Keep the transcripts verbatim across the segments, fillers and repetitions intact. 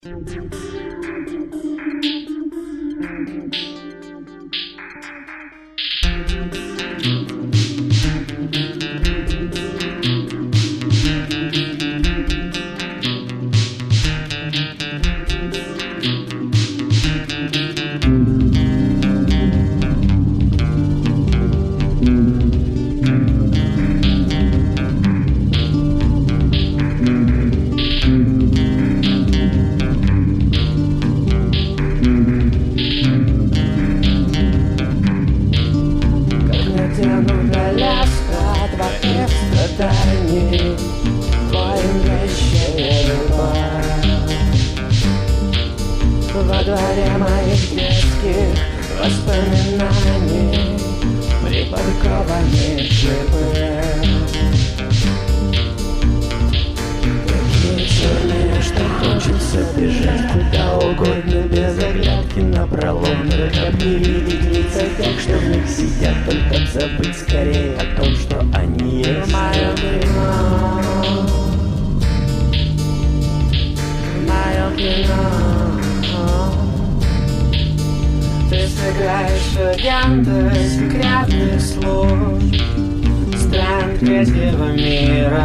Во дворе моих детских воспоминаний припаркованы джипы, такие черные, что хочется бежать куда угодно без оглядки напролом. Только бы не видеть лица тех, что в них сидят, только забыть скорее о том, что они есть. Мое кино, мое кино. Ты сыграешь агента секретных служб стран третьего мира,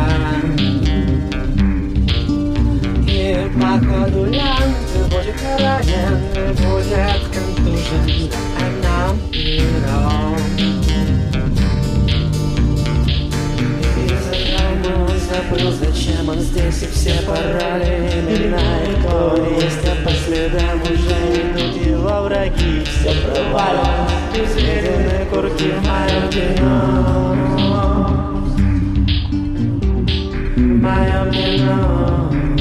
и по ходу ленты будет ранен, и будет контужен, а нам миром. И заодно он забыл, зачем он здесь, и все пароли, имена и кто есть, а по следам уже идут его враги. Все провалено, изведены курки в моем кино, в моем кино.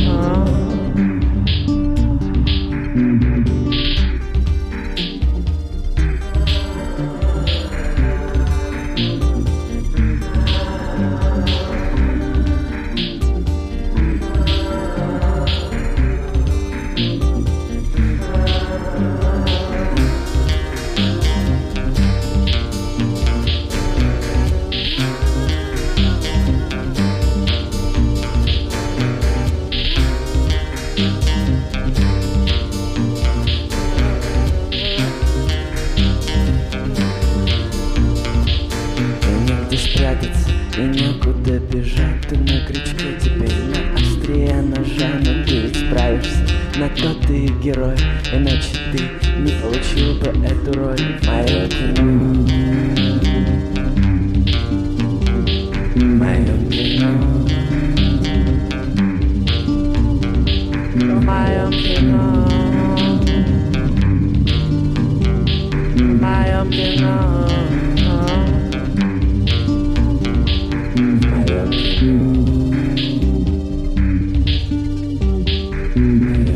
И некуда бежать, ты на крючке, теперь на острие ножа. Но ты ведь справишься, на то ты герой, иначе ты не получил бы эту роль в моё кино. В моём кино, в моём кино, в моём кино. Yeah.